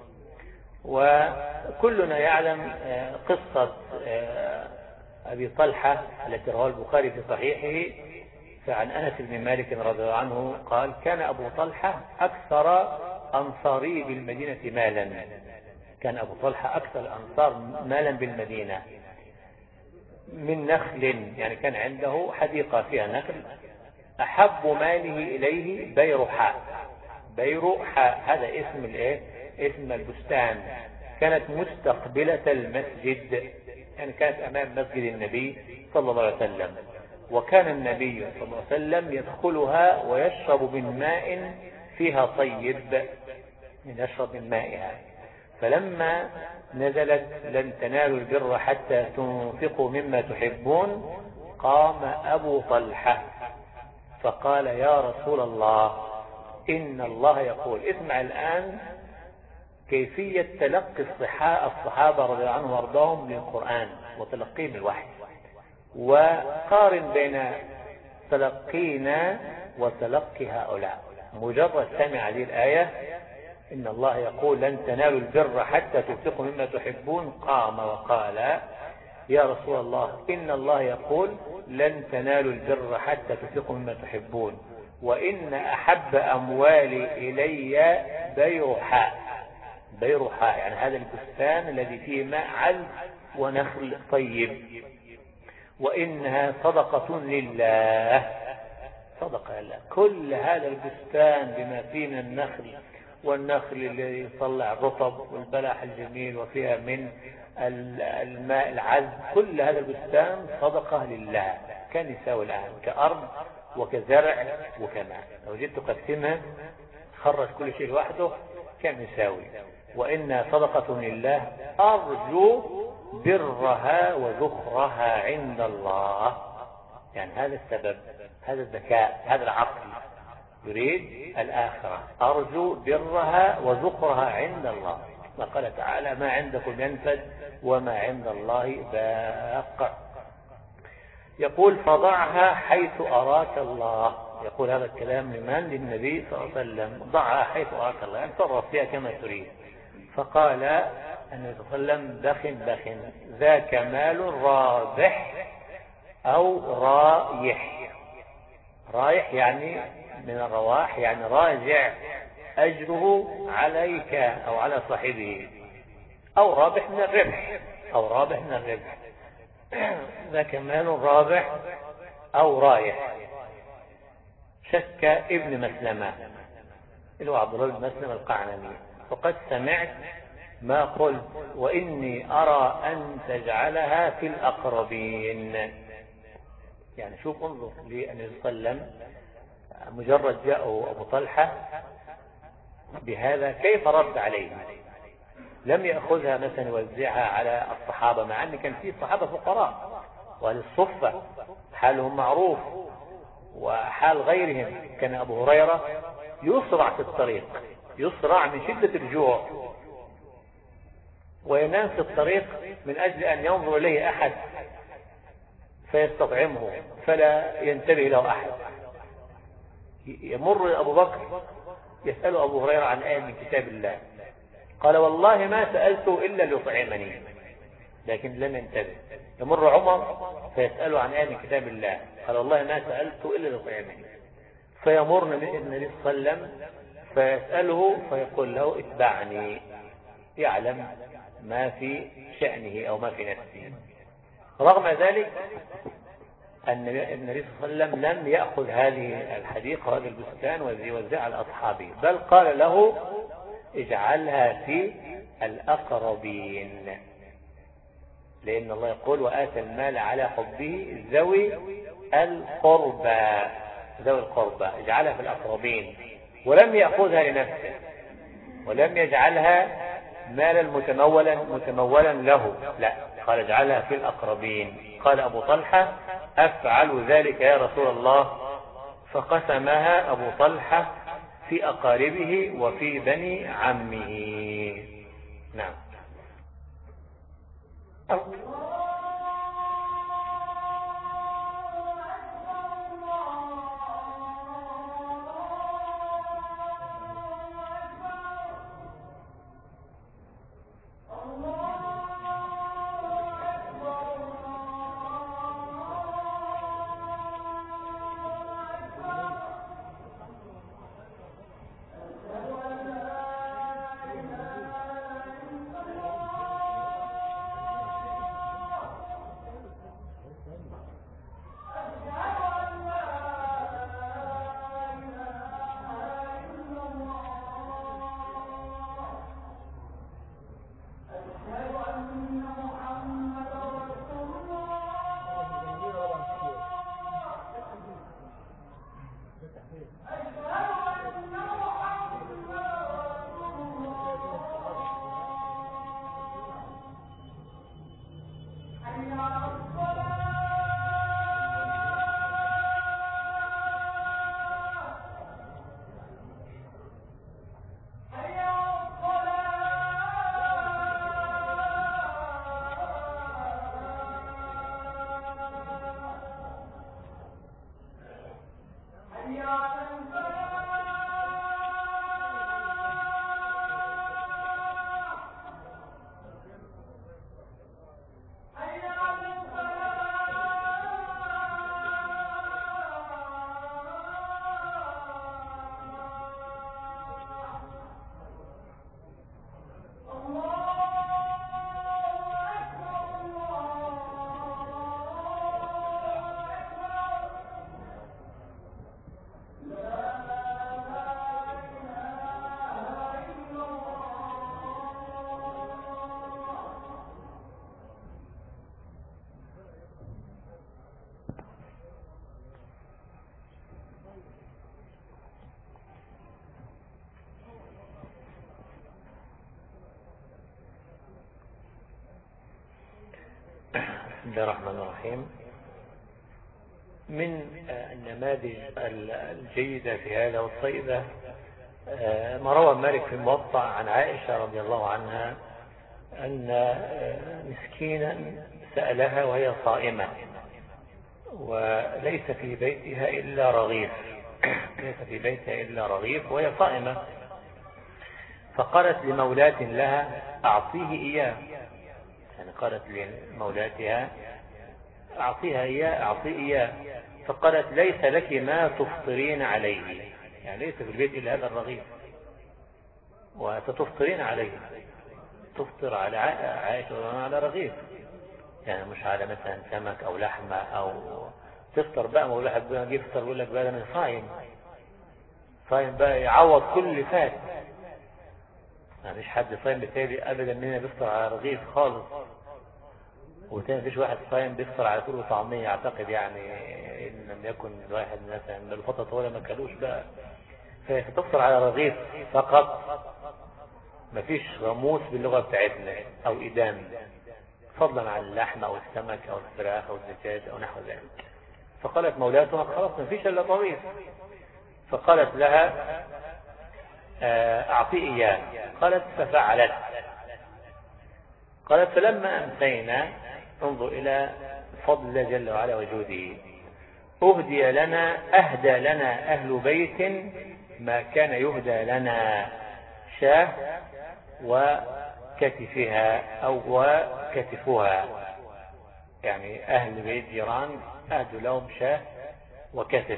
وكلنا يعلم قصة أبي طلحة التي رواه البخاري في صحيحه فعن أنس بن مالك رضي الله عنه قال كان أبو طلحة أكثر أنصاري بالمدينة مالا. كان أبو طلحة أكثر الأنصار مالا بالمدينة من نخل، يعني كان عنده حديقة فيها نخل. أحب ماله إليه بيرحاء هذا اسم اسم البستان. كانت مستقبلة المسجد، يعني كانت أمام مسجد النبي صلى الله عليه وسلم. وكان النبي صلى الله عليه وسلم يدخلها ويشرب من ماء فيها طيب، يشرب من مائها. فلما نزلت لن تنالوا البر حتى تنفقوا مما تحبون قام أبو طلحة فقال يا رسول الله إن الله يقول. اسمع الآن كيفية تلقي الصحابة رضي الله عنهم وارضاهم للقرآن وتلقيهم الوحي، وقارن بين تلقينا وتلقي هؤلاء. مجرد سمع هذه الآية إن الله يقول لن تنالوا البر حتى تنفقوا مما تحبون قام وقال يا رسول الله إن الله يقول لن تنالوا البر حتى تنفقوا مما تحبون وإن أحب أموالي إلي بيرحاء. بيرحاء يعني هذا البستان الذي فيه ماء عذب ونخل طيب، وإنها صدقة لله. صدقة لله. كل هذا البستان بما فيه من النخل، والنخل اللي يطلع الرطب والبلح الجميل وفيها من الماء العذب، كل هذا البستان صدقة لله. كان يساوي الآن كأرض وكزرع وكماء. لو جيت تقسمها خرج كل شيء لوحده كان يساوي. وإن صدقة لله أرجو برها وذخرها عند الله. يعني هذا السبب، هذا الذكاء، هذا العقل يريد الآخرة. أرجو برها وذخرها عند الله. ما قال تعالى ما عندكم ينفد وما عند الله باق. يقول فضعها حيث أراك الله. يقول هذا الكلام لمن؟ للنبي صلى الله عليه وسلم. ضعها حيث أراك الله، يعني تصرف فيها كما تريد. فقال النبي صلى الله عليه وسلم بخ ذاك مال رابح أو رايح. رايح يعني من الرواح، يعني راجع أجره عليك أو على صاحبه، أو رابح من الربح، أو رابح من الربح. ذاك مال رابح أو رايح. شك ابن مسلمة اللي هو عبد الله بن مسلمة القعنبي فقد سمعت ما قلت وإني أرى أن تجعلها في الأقربين. يعني شوف انظر للنبي صلى الله عليه وسلم مجرد جاءه أبو طلحة بهذا كيف رد عليه. لم يأخذها مثلا يوزعها على الصحابة، مع أن كان في صحابة فقراء وأهل الصفة حالهم معروف وحال غيرهم. كان أبو هريرة يسرع في الطريق، يسرع من شدة الجوع وينام في الطريق من أجل أن ينظر إليه أحد فيستطعمه فلا ينتبه له أحد. يمر أبو بكر يسأل أبو هريرة عن آية من كتاب الله، قال والله ما سألته إلا ليطعمني، لكن لم ينتبه. يمر عمر فيسأله عن آية من كتاب الله، قال والله ما سألته إلا ليطعمني. فيمر النبي صلى الله عليه وسلم فيسأله فيقول له اتبعني، يعلم ما في شأنه أو ما في نفسه. رغم ذلك النبي صلى الله عليه وسلم لم يأخذ هذه الحديقة وهذا البستان ويوزعها على أصحابه، بل قال له اجعلها في الأقربين، لأن الله يقول وآتى المال على حبه ذوي القربى. ذوي القربى اجعلها في الأقربين، ولم يأخذها لنفسه ولم يجعلها مالا متمولا له، لا، قال اجعلها في الأقربين. قال أبو طلحة أفعل ذلك يا رسول الله، فقسمها أبو طلحة في أقاربه وفي بني عمه. نعم. بسم الله الرحمن الرحيم. من النماذج الجيدة في هذا والصيدة ما روى مالك في الموطأ عن عائشة رضي الله عنها أن مسكينا سألها وهي صائمة وليس في بيتها إلا رغيف، ليس في بيتها إلا رغيف وهي صائمة، فقالت لمولاة لها أعطيه إياه، يعني قالت لمولاتها أعطيها إياه، أعطيه إياه، فقالت ليس لك ما تفطرين عليه، يعني ليس في البيت إلا هذا الرغيف وستفطرين عليه، تفطر على عائشة على رغيف، يعني مش على مثلا سمك أو لحمة أو تفطر بقى. مولاها يجي يفطر يقول لك بقى أنا صايم، صايم بقى يعوض كل اللي فات، ما فيش حد صايم بالتالي أبدا مننا بيفطر على رغيف خالص، وتاني فيش واحد صايم بيفطر على فول وطعمية أعتقد، يعني إن لم يكن الواحد مثلا بالفترة طويلة ما كلوش بقى، فتفطر على رغيف فقط، ما فيش غموس باللغة بتاعتنا أو إدام، فضلا عن اللحم أو السمك أو الفراخ أو الدجاج أو نحو ذلك. فقالت مولاتها خلاص ما فيش إلا رغيف، فقالت لها أعطي إياه، قالت ففعلت. قالت فلما أمسينا، انظر إلى فضل الله جل وعلا وجوده، أهدى لنا أهل بيت ما كان يهدى لنا، شاه وكتفها أو وكتفها، يعني أهل بيت جيران أهدوا لهم شاه وكتف.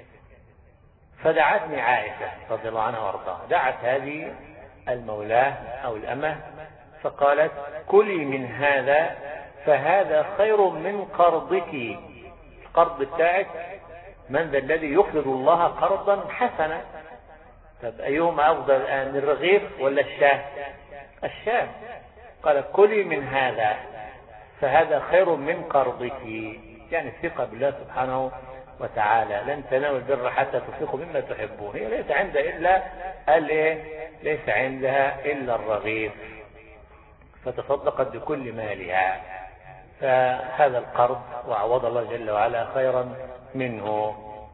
فدعتني عائشة رضي الله عنها وارضاها، دعت هذه المولاه أو الأمة فقالت كلي من هذا فهذا خير من قرضك، القرض بتاعك، من ذا الذي يقرض الله قرضا حسنا؟ طب أيهما أفضل الآن، الرغيف ولا الشاه؟ الشاه. قال كلي من هذا فهذا خير من قرضك، يعني الثقة بالله سبحانه وتعالى، لن تنالوا البر حتى تنفقوا مما تحبون، هي ليس عندها إلا ليس عندها إلا الرغيف، فتصدقت بكل مالها، فهذا القرض وعوض الله جل وعلا خيرا منه.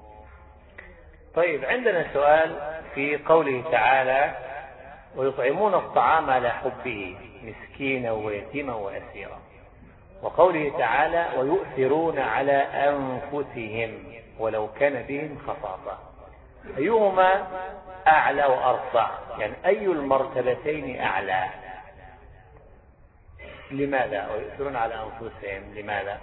طيب عندنا سؤال في قوله تعالى ويطعمون الطعام على حبه مسكينا ويتيما وأسيرا، وقوله تعالى ويؤثرون على أنفسهم ولو كان بهم خصاصة، أيهما أعلى وأرفع؟ يعني أي المرتبتين أعلى؟ لماذا ويؤثرون على أنفسهم؟ لماذا؟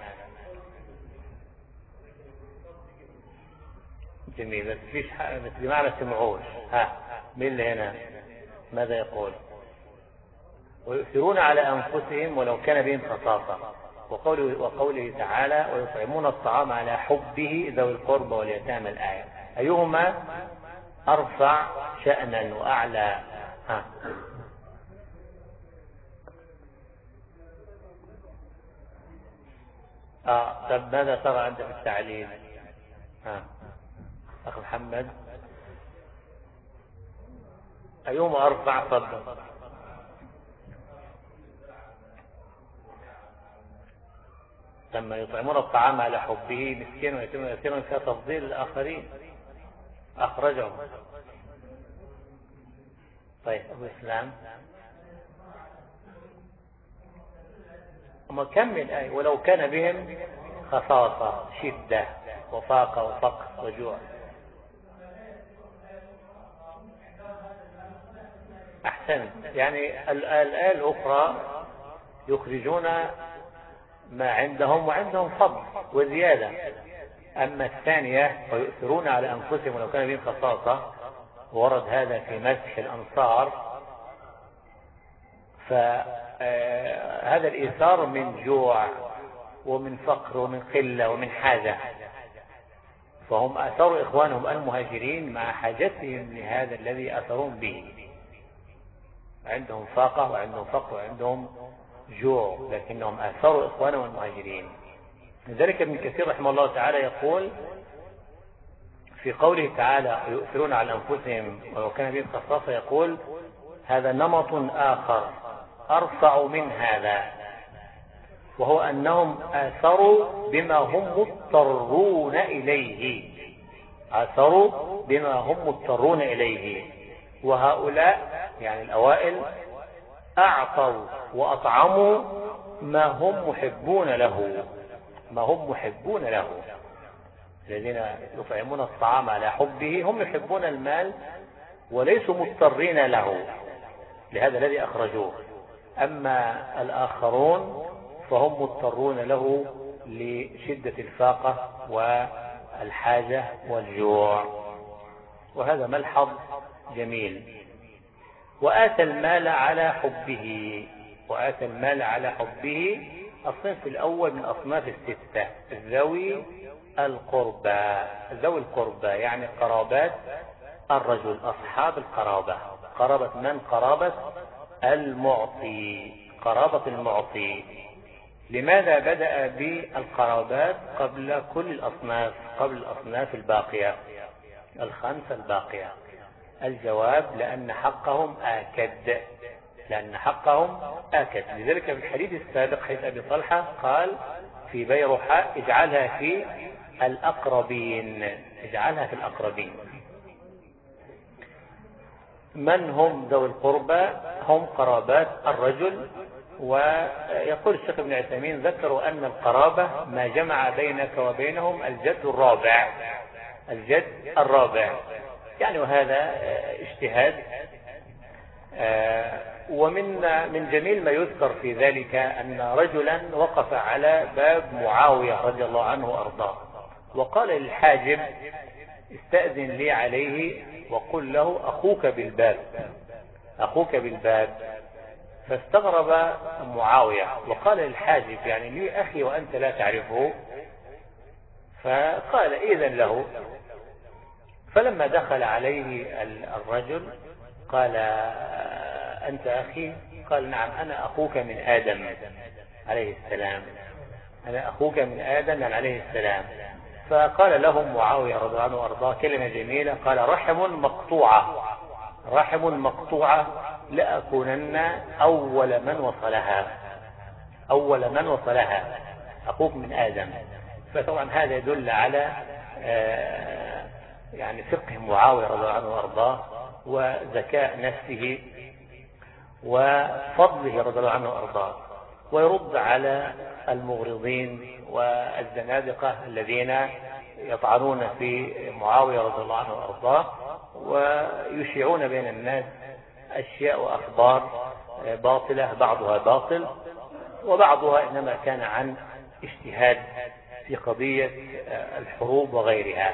جميل، بس فيش بمعنى سمعوش. مين اللي هنا ماذا يقول؟ ويؤثرون على أنفسهم ولو كان بهم خصاصة، وقوله تعالى ويطعمون الطعام على حبه ذوي القربى واليتامى، الآية، أيهما أرفع شأنا وأعلى؟ طب ماذا ترى أنت في التعليل؟ أخ محمد، أيهما أرفع؟ تفضل. لما يطعمون الطعام على حبه مسكين ويتيم وأسيرا فيها تفضيل الآخرين، أخرجهم. طيب أبو إسلام وما كمل آية ولو كان بهم خصاصة، شدة وفاقة وفقر وجوع. أحسن، يعني الآية الأخرى يخرجون ما عندهم وعندهم فضل وزيادة، أما الثانية ويؤثرون على أنفسهم ولو كان بهم خصاصة، ورد هذا في مدح الأنصار، فهذا الإيثار من جوع ومن فقر ومن قلة ومن حاجة، فهم أثروا إخوانهم المهاجرين مع حاجتهم لهذا الذي أثرون به، عندهم فاقة وعندهم فقر وعندهم جوع، لكنهم أثروا إخوانهم المهاجرين. لذلك ابن كثير رحمه الله تعالى يقول في قوله تعالى يؤثرون على أنفسهم ولو كان بهم خصاصة، يقول هذا نمط آخر أرفع من هذا، وهو أنهم آثروا بما هم مضطرون إليه، آثروا بما هم مضطرون إليه. وهؤلاء يعني الأوائل أعطوا وأطعموا ما هم محبون له، ما هم محبون له. الذين يطعمون الطعام على حبه هم يحبون المال وليسوا مضطرين له، لهذا الذي أخرجوه. أما الآخرون فهم مضطرون له لشدة الفاقة والحاجة والجوع. وهذا ملحظ جميل. وآتى المال على حبه، وآتى المال على حبه. الصنف الأول من أصناف الستة ذوي القربى. ذوي القربى يعني قرابات الرجل، أصحاب القرابة. قرابة من؟ قرابة المعطي، قرابة المعطي. لماذا بدأ بالقرابات قبل كل الأصناف، قبل الأصناف الباقية الخمسة الباقية؟ الجواب لأن حقهم آكد، لأن حقهم آكد. لذلك في الحديث السابق حيث أبي طلحة قال في بيرحاء اجعلها في الأقربين، اجعلها في الأقربين. من هم ذوي القربى؟ هم قرابات الرجل. ويقول الشيخ ابن عثيمين ذكروا أن القرابة ما جمع بينك وبينهم الجد الرابع، الجد الرابع يعني. وهذا اجتهاد. ومن جميل ما يذكر في ذلك أن رجلا وقف على باب معاوية رضي الله عنه وأرضاه، وقال للحاجب استأذن لي عليه وقل له أخوك بالباب، أخوك بالباب. فاستغرب معاوية وقال للحاجب يعني لي أخي وأنت لا تعرفه؟ فقال إذن له. فلما دخل عليه الرجل قال أنت أخي؟ قال نعم أنا أخوك من آدم عليه السلام، أنا أخوك من آدم عليه السلام. فقال لهم معاوية رضي الله عنه وأرضاه كلمة جميلة، قال رحم مقطوعة، رحم مقطوعة لأكونن أول من وصلها، أول من وصلها، أخوك من آدم. فطبعا هذا يدل على يعني فقه معاوية رضي الله عنه وأرضاه وذكاء نفسه وفضله رضي الله عنه وأرضاه. ويرد على المغرضين والزنادقة الذين يطعنون في معاوية رضي الله عنه وأرضاه ويشيعون بين الناس أشياء وأخبار باطلة، بعضها باطل وبعضها إنما كان عن اجتهاد في قضية الحروب وغيرها.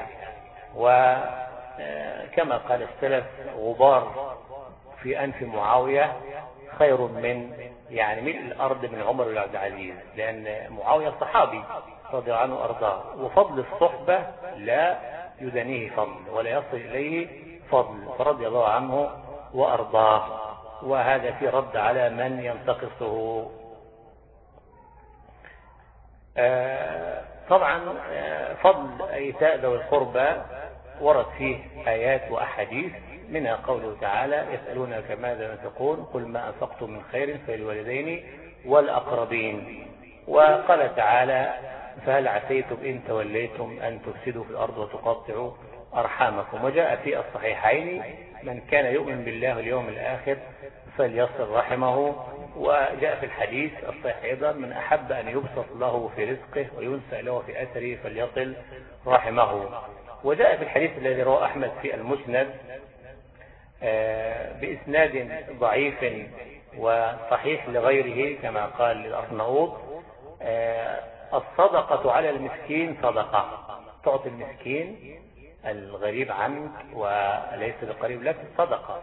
وكما قال السلف غبار في أنف معاوية خير من يعني ملء الأرض من عمر بن عبد العزيز، لأن معاوية صحابي رضي الله عنه وأرضاه، وفضل الصحبة لا يدنيه فضل ولا يصل إليه فضل، فرضي الله عنه وأرضاه. وهذا في رد على من ينتقصه. طبعا فضل أيتاء ذوي القربى ورد فيه آيات وأحاديث، منها قوله تعالى يسألونك ماذا ينفقون قل ما أنفقتم من خير فللوالدين والأقربين. وقال تعالى فهل عسيتم إن توليتم أن تفسدوا في الأرض وتقطعوا أرحامكم. وجاء في الصحيحين من كان يؤمن بالله واليوم الآخر فليصل رحمه. وجاء في الحديث الصحيح أيضا من أحب أن يبسط له في رزقه وينسى له في أثره فليصل رحمه. وجاء في الحديث الذي رواه أحمد في المسند بإسناد ضعيف وصحيح لغيره كما قال للأرناؤوط الصدقة على المسكين صدقة، تعطي المسكين الغريب عنك وليس بقريب لك صدقة،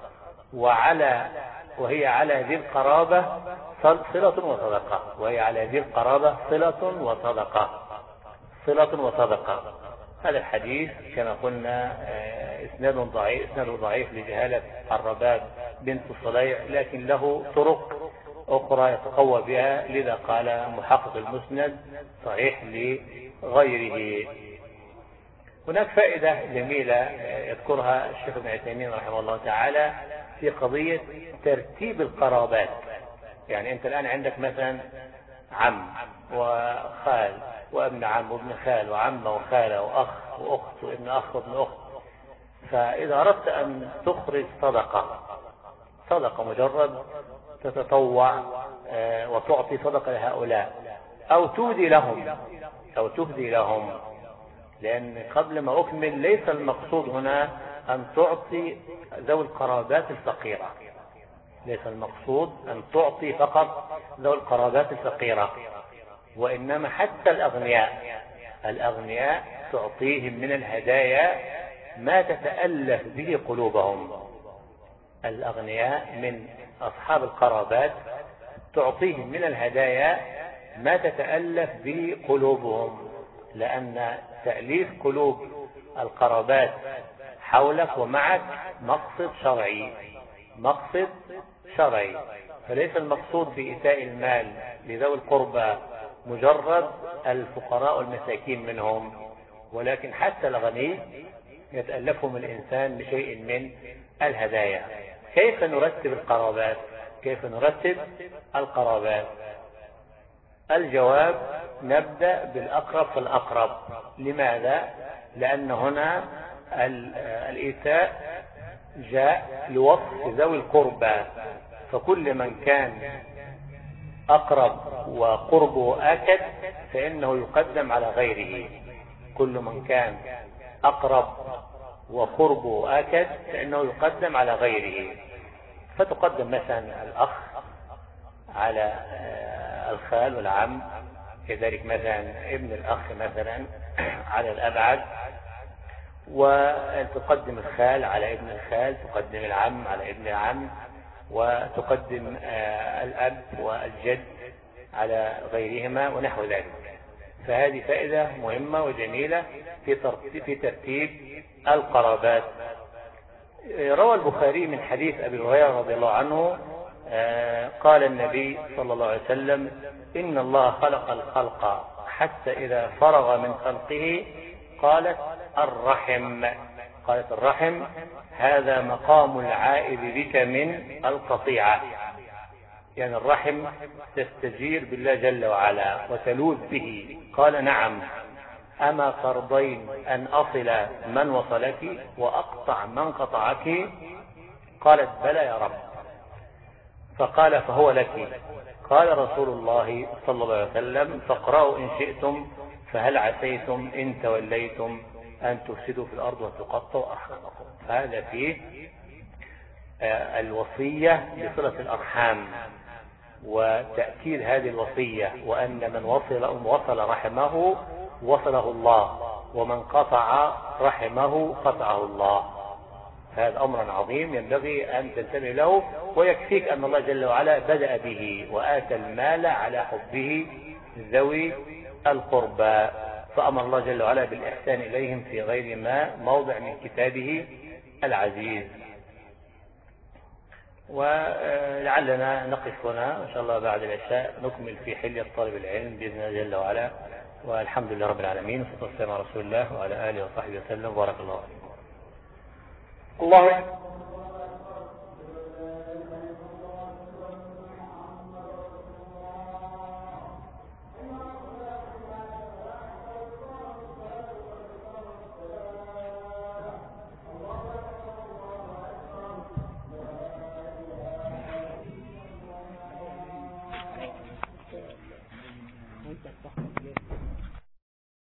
وهي على ذي القرابة صلة وصدقة، وهي على ذي القرابة صلة وصدقة، صلة وصدقة. هذا الحديث كما قلنا اسناد ضعيف لجهالة الرباب بنت صليع، لكن له طرق أخرى يتقوى بها، لذا قال محقق المسند صحيح لغيره. هناك فائدة جميلة يذكرها الشيخ ابن عثيمين رحمه الله تعالى في قضية ترتيب القرابات. يعني أنت الآن عندك مثلا عم وخال وابن عم وابن خال وعم وخالة وأخ وأخت وابن أخ وابن أخت. فإذا أردت أن تخرج صدقة مجرد تتطوع وتعطي صدقة لهؤلاء أو تهدي لهم، لأن قبل ما أكمل ليس المقصود هنا أن تعطي ذوي القرابات الفقيرة، ليس المقصود أن تعطي فقط ذوي القرابات الفقيرة، وإنما حتى الأغنياء تعطيهم من الهدايا ما تتألف به قلوبهم. الأغنياء من أصحاب القرابات تعطيهم من الهدايا ما تتألف به قلوبهم، لأن تأليف قلوب القرابات حولك ومعك مقصد شرعي، فليس المقصود بإيتاء المال لذوي القربى مجرد الفقراء والمساكين منهم، ولكن حتى الغني يتألفهم الإنسان بشيء من الهدايا. كيف نرتب القرابات؟ الجواب: نبدأ بالأقرب فالأقرب. لماذا؟ لأن هنا الإيتاء جاء لوصف ذوي القربى، فكل من كان أقرب وقربه آكد فإنه يقدم على غيره. كل من كان أقرب وقربه آكد فإنه يقدم على غيره، فتقدم مثلا الأخ على الخال والعم، كذلك مثلا ابن الأخ مثلا على الأبعد، وتقدم الخال على ابن الخال، تقدم العم على ابن العم، وتقدم الأب والجد على غيرهما ونحو ذلك. فهذه فائدة مهمة وجميلة في ترتيب القرابات. روى البخاري من حديث أبي هريرة رضي الله عنه قال النبي صلى الله عليه وسلم: إن الله خلق الخلق حتى إذا فرغ من خلقه قالت الرحم هذا مقام العائد بك من القطيعة. يعني الرحم تستجير بالله جل وعلا وتلوذ به. قال: نعم، أما ترضين أن أصل من وصلك وأقطع من قطعك؟ قالت: بلى يا رب. فقال: فهو لك. قال رسول الله صلى الله عليه وسلم: فاقرأوا إن شئتم فهل عسيتم إن توليتم أن تفسدوا في الأرض وتقطعوا أرحامكم. فهذا فيه الوصية بصلة الأرحام وتأكيد هذه الوصية، وأن من وصل رحمه وصله الله، ومن قطع رحمه قطعه الله. هذا أمر عظيم ينبغي أن تنتبه له، ويكفيك أن الله جل وعلا بدأ به وآتى المال على حبه ذوي القربى، فأمر الله جل وعلا بالإحسان إليهم في غير ما موضع من كتابه العزيز. ولعلنا نقف هنا إن شاء الله، بعد العشاء نكمل في حلية طالب العلم بإذن الله جل وعلا. والحمد لله رب العالمين، والصلاة والسلام على رسول الله وعلى آله وصحبه وسلم. بارك الله فيكم. الله وانت